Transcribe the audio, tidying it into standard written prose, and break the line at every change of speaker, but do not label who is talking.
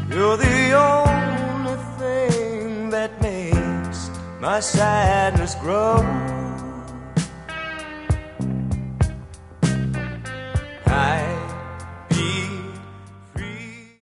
You're the only thing that makes my sadness grow.